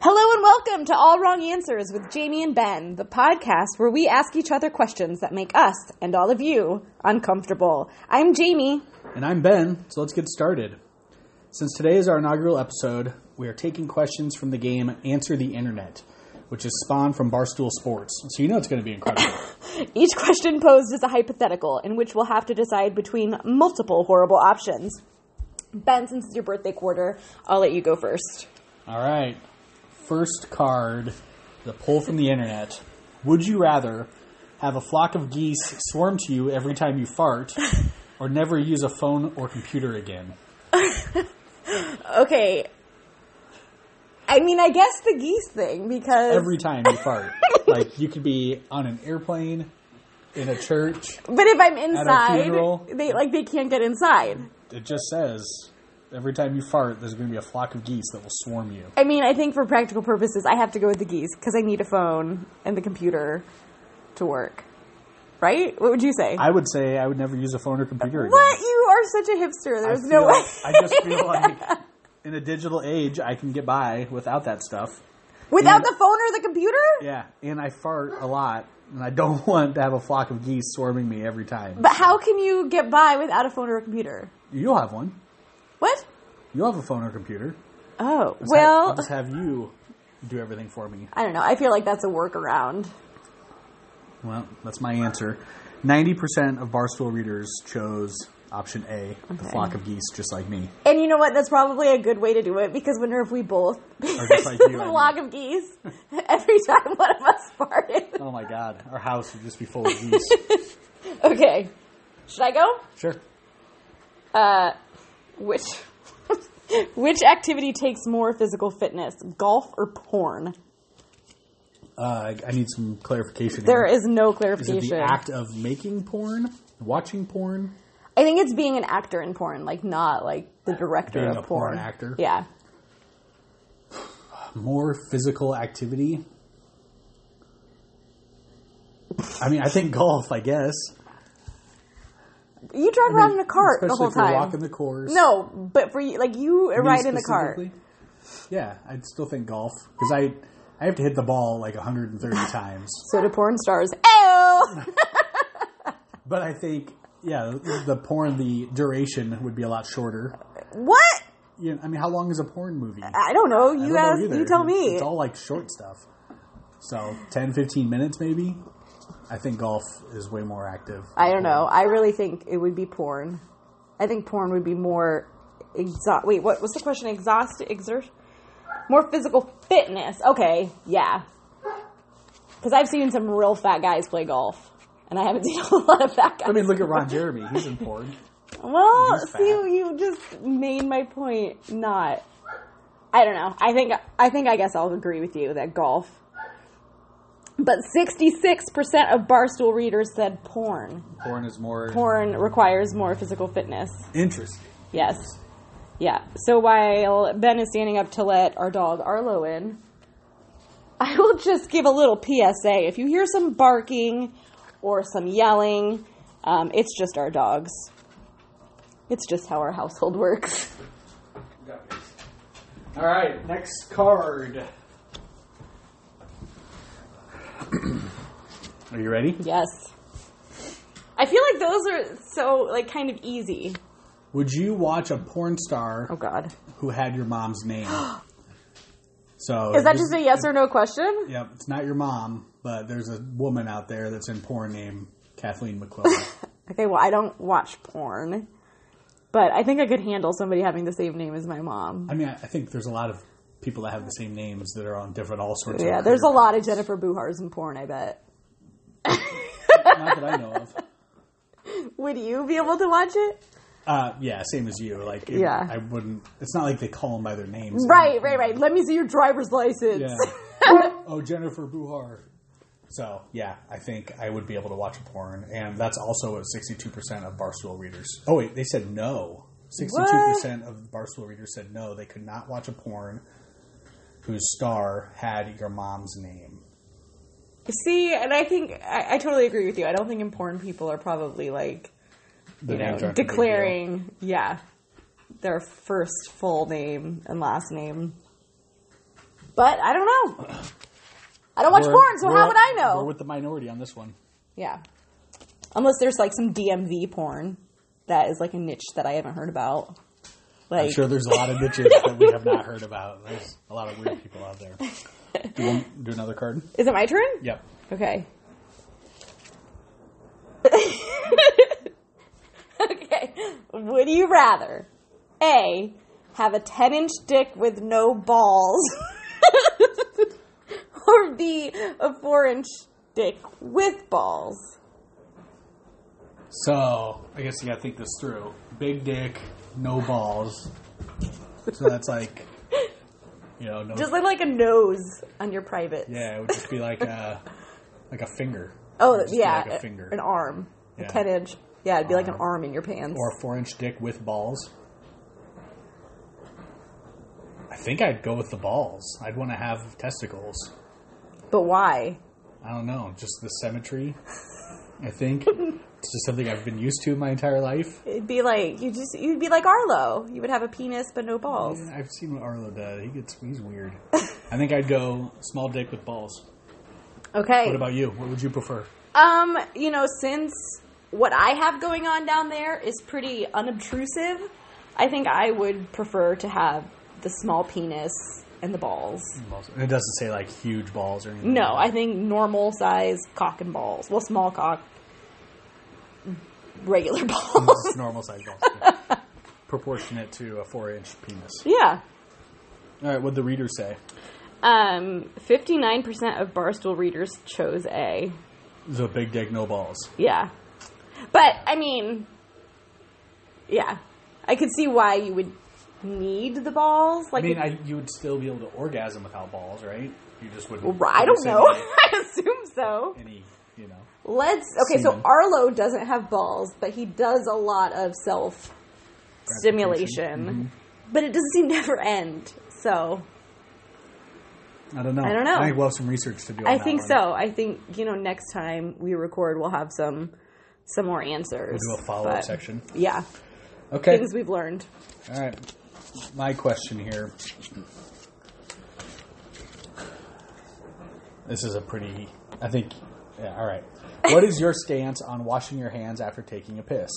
Hello and welcome to All Wrong Answers with Jamie and Ben, the podcast where we ask each other questions that make us, and all of you, uncomfortable. I'm Jamie. And I'm Ben, so let's get started. Since today is our inaugural episode, we are taking questions from the game Answer the Internet, which is spawned from Barstool Sports, so you know it's going to be incredible. Each question posed is a hypothetical in which we'll have to decide between multiple horrible options. Ben, since it's your birthday quarter, I'll let you go first. All right. First card, the pull from the internet. Would you rather have a flock of geese swarm to you every time you fart, or never use a phone or computer again? Okay. I mean, I guess the geese thing, because... Every time you fart. Like, you could be on an airplane, in a church, but if I'm inside, at a funeral, they can't get inside. It just says... Every time you fart, there's going to be a flock of geese that will swarm you. I mean, I think for practical purposes, I have to go with the geese because I need a phone and the computer to work. Right? What would you say? I would say I would never use a phone or computer again. What? You are such a hipster. There's no way. I just feel like in a digital age, I can get by without that stuff. Without the phone or the computer? Yeah, and I fart a lot, and I don't want to have a flock of geese swarming me every time. But how can you get by without a phone or a computer? You'll have one. What? You'll have a phone or computer. Oh, I'll just have you do everything for me. I don't know. I feel like that's a workaround. Well, that's my answer. 90% of Barstool readers chose option A, the flock of geese, just like me. And you know what? That's probably a good way to do it, because wonder if we both Or just like you, a flock of geese every time one of us farted. Oh my God. Our house would just be full of geese. Okay. Should I go? Sure. Which activity takes more physical fitness, golf or porn? I need some clarification. There is no Is clarification. it the act of making porn? Watching porn? I think it's being an actor in porn, like not like the director Being of a porn. porn actor? Yeah. More physical activity? I mean, I think golf, I guess. You drive around in a cart the whole Especially if time. you're walking the course. No, but for you, like you Me ride in the cart. specifically? Yeah, I'd still think golf. Because I have to hit the ball like 130 times. So do porn stars. Ew! But I think, yeah, the porn, the duration would be a lot shorter. What? You know, I mean, how long is a porn movie? I don't know. I You don't ask. know either. You tell me. It's all like short stuff. So 10, 15 minutes maybe. I think golf is way more active. I don't know. I really think it would be porn. I think porn would be more Wait, what was the question? Exert? More physical fitness. Okay, yeah. Because I've seen some real fat guys play golf, and I haven't seen a lot of fat guys. I mean, look at Ron Jeremy. He's in porn. Well, He's fat. see, you just made my point. Not. I don't know. I guess I'll agree with you that golf. But 66% of Barstool readers said porn. Porn is more... Porn requires more physical fitness. Interesting. Yes. Yeah. So while Ben is standing up to let our dog Arlo in, I will just give a little PSA. If you hear some barking or some yelling, it's just our dogs. It's just how our household works. All right, next card. Are you ready? Yes. I feel like those are so, like, kind of easy. Would you watch a porn star Oh, God. who had your mom's name? So Is that just a yes or no question? Yep, it's not your mom, but there's a woman out there that's in porn named Kathleen McQuillan. Okay, well, I don't watch porn, but I think I could handle somebody having the same name as my mom. I mean, I think there's a lot of people that have the same names that are on different all sorts of... Yeah, there's a lot of Jennifer Buhars in porn, I bet. Not that I know of. Would you be able to watch it? Yeah, same as you. Like, Yeah. I wouldn't... It's not like they call them by their names. Right. Let me see your driver's license. Yeah. Oh, Jennifer Buhar. So, yeah, I think I would be able to watch a porn. And that's also what 62% of Barstool readers... Oh, wait, they said no. 62% of Barstool readers said no. They could not watch a porn whose star had your mom's name. See, and I think... I totally agree with you. I don't think important people are probably, like, declaring... Yeah. Their first full name and last name. But I don't know. I don't watch porn, so how would I know? We're with the minority on this one. Yeah. Unless there's like some DMV porn that is like a niche that I haven't heard about. Like, I'm sure there's a lot of niches that we have not heard about. There's a lot of weird people out there. Do you want to do another card? Is it my turn? Yep. Okay. Okay. Would you rather A, have a 10-inch dick with no balls, or B, a 4-inch dick with balls? So, I guess you gotta think this through. Big dick, no balls. So that's like, no. Just like a nose on your private. Yeah, it would just be like a finger. Oh, Just yeah. like a finger. An arm. Yeah. A 10-inch. Yeah, it'd be like an arm in your pants. Or a 4-inch dick with balls. I think I'd go with the balls. I'd want to have testicles. But why? I don't know. Just the symmetry, I think. It's just something I've been used to my entire life. It'd be like, you'd be like Arlo. You would have a penis but no balls. Yeah, I've seen what Arlo does. He's weird. I think I'd go small dick with balls. Okay. What about you? What would you prefer? Since what I have going on down there is pretty unobtrusive, I think I would prefer to have the small penis and the balls. It doesn't say like huge balls or anything. No, I think normal size cock and balls. Well, small cock, regular balls. Just normal size balls. Yeah. Proportionate to a 4-inch penis. Yeah. All right, what'd the readers say? 59% of Barstool readers chose A. So big dick, no balls. Yeah. But, I mean, yeah. I could see why you would need the balls. Like, you would still be able to orgasm without balls, right? You just wouldn't. I don't know. I assume so. So Arlo doesn't have balls, but he does a lot of self-stimulation. Mm-hmm. But it doesn't seem to ever end, so... I don't know. I think we'll have some research to do on I that think one. so. I think, next time we record, we'll have some more answers. We'll do a follow-up section. Yeah. Okay. Things we've learned. All right. My question here. This is all right. What is your stance on washing your hands after taking a piss?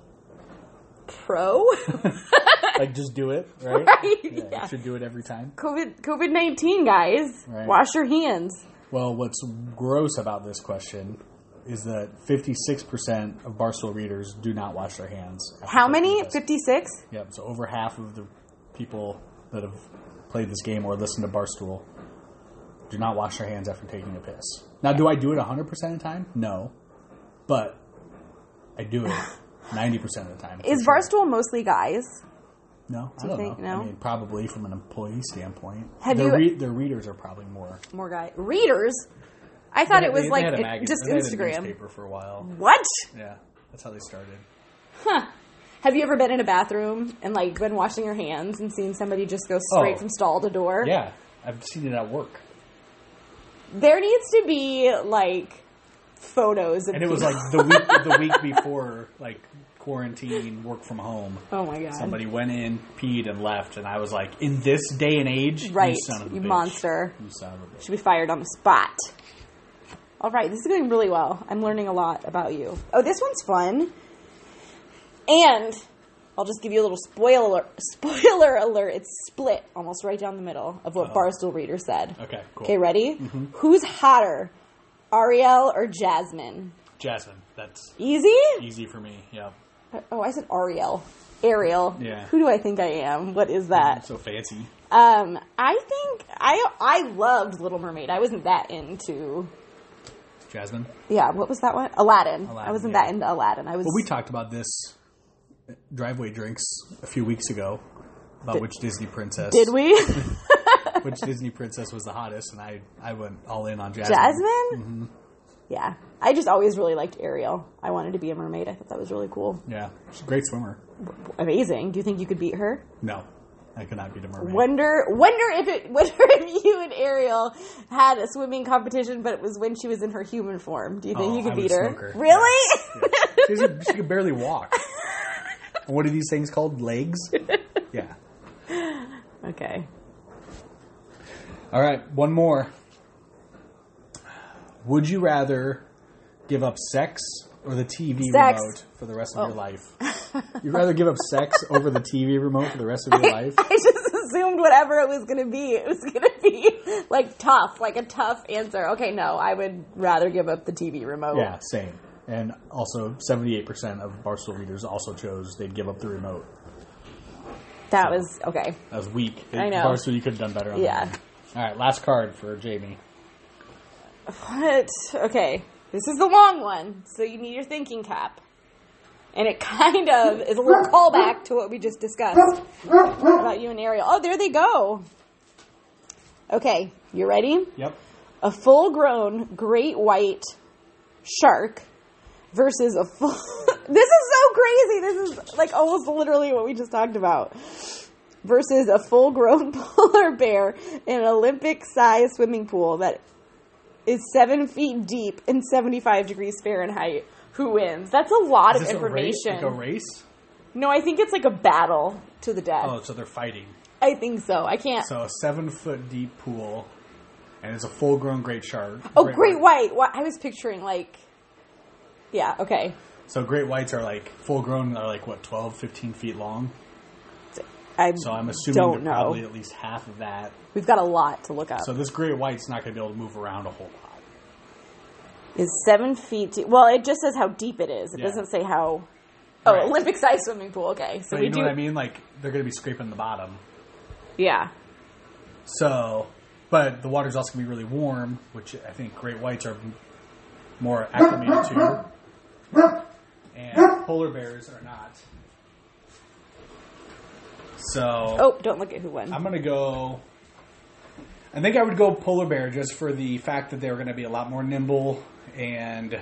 Pro? Like, just do it, right? Right, yeah. You should do it every time. COVID-19, guys. Right. Wash your hands. Well, what's gross about this question is that 56% of Barstool readers do not wash their hands. How many? 56? Yep, so over half of the people that have played this game or listened to Barstool do not wash their hands after taking a piss. Now, do I do it 100% of the time? No. But I do it 90% of the time. Is Barstool mostly guys? No, I don't know. No? I mean, probably from an employee standpoint. Their readers are probably more guys. Readers? I thought it was just Instagram. Had a newspaper for a while. What? Yeah, that's how they started. Huh. Have you ever been in a bathroom and been washing your hands and seen somebody just go straight from stall to door? Yeah, I've seen it at work. There needs to be photos of and it was the week before quarantine, work from home. Oh my god! Somebody went in, peed, and left, and I was like, in this day and age, right? You son of a bitch. Monster! You son of a bitch. Should be fired on the spot. All right, this is going really well. I'm learning a lot about you. Oh, this one's fun. And I'll just give you a little spoiler alert. It's split almost right down the middle of what Barstool Reader said. Okay, cool. Okay, ready? Mm-hmm. Who's hotter, Ariel or Jasmine? Jasmine. That's easy? Easy for me, yeah. Oh, I said Ariel. Ariel. Yeah. Who do I think I am? What is that? So fancy. I think I loved Little Mermaid. I wasn't that into... Jasmine? Yeah, what was that one? Aladdin. I wasn't that into Aladdin. Well, we talked about this Driveway Drinks a few weeks ago about which Disney princess. Did we? Which Disney princess was the hottest, and I went all in on Jasmine. Jasmine? Mm-hmm. Yeah. I just always really liked Ariel. I wanted to be a mermaid. I thought that was really cool. Yeah. She's a great swimmer. Amazing. Do you think you could beat her? No. I could not beat a mermaid. Wonder if you and Ariel had a swimming competition, but it was when she was in her human form. Do you think you could beat her? Really? Yeah. She could barely walk. What are these things called? Legs? Yeah. Okay. All right, one more. Would you rather give up sex or the TV remote for the rest of your life? You'd rather give up sex over the TV remote for the rest of your life? I just assumed whatever it was going to be, it was going to be like tough, like a tough answer. Okay, no, I would rather give up the TV remote. Yeah, same. And also, 78% of Barstool readers also chose they'd give up the remote. That was, okay. That was weak. I know. Barstool, you could have done better on that one. All right, last card for Jamie. What? Okay. This is the long one, so you need your thinking cap. And it kind of is a little callback to what we just discussed about you and Ariel. Oh, there they go. Okay, you ready? Yep. A full-grown great white shark versus a full... This is so crazy. This is like almost literally what we just talked about. Versus a full-grown polar bear in an Olympic-sized swimming pool that is 7 feet deep and 75 degrees Fahrenheit. Who wins? That's a lot of information. Like a race? No, I think it's like a battle to the death. Oh, so they're fighting. I think so. I can't. So a 7 foot deep pool, and it's a full grown great shark. Oh, great white. I was picturing like, yeah, okay. So great whites are like full grown, are like what, 12, 15 feet long? So I'm assuming they're probably at least half of that. We've got a lot to look up. So this great white's not going to be able to move around a whole lot. Is 7 feet deep. Well, it just says how deep it is. It doesn't say how... Oh, right. Olympic-sized swimming pool. Okay. So but you know what I mean? Like, they're going to be scraping the bottom. Yeah. So, but the water's also going to be really warm, which I think great whites are more acclimated to. And polar bears are not. So... Oh, don't look at who won. I'm going to go... I think I would go polar bear just for the fact that they're going to be a lot more nimble and,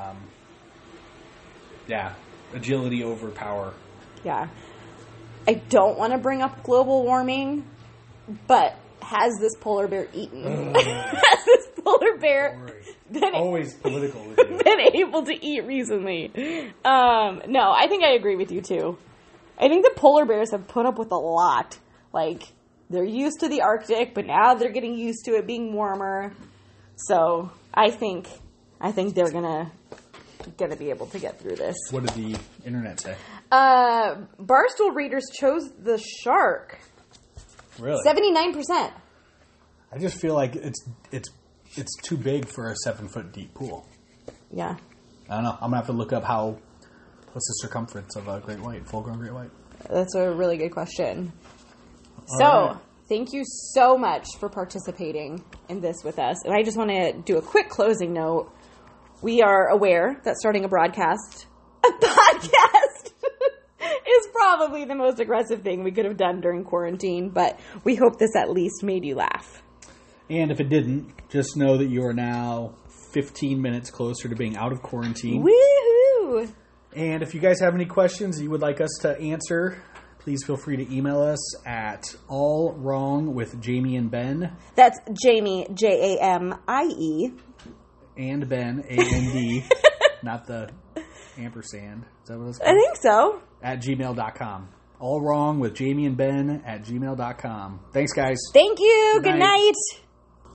agility over power. Yeah. I don't want to bring up global warming, but has this polar bear eaten? Has this polar bear always political with you. been able to eat recently? No, I think I agree with you too. I think the polar bears have put up with a lot. Like, they're used to the Arctic, but now they're getting used to it being warmer. So I think they're gonna be able to get through this. What did the internet say? Barstool readers chose the shark. Really? 79%. I just feel like it's too big for a 7 foot deep pool. Yeah. I don't know. I'm gonna have to look up what's the circumference of a great white, full grown great white. That's a really good question. So, thank you so much for participating in this with us. And I just want to do a quick closing note. We are aware that starting a podcast is probably the most aggressive thing we could have done during quarantine, but we hope this at least made you laugh. And if it didn't, just know that you are now 15 minutes closer to being out of quarantine. Woohoo! And if you guys have any questions you would like us to answer, please feel free to email us at allwrongwithjamie and Ben. That's Jamie, Jamie. And Ben, A-N-D, not the ampersand. Is that what it's called? I think so. At gmail.com. Allwrongwithjamie and Ben at gmail.com. Thanks, guys. Thank you. Good night.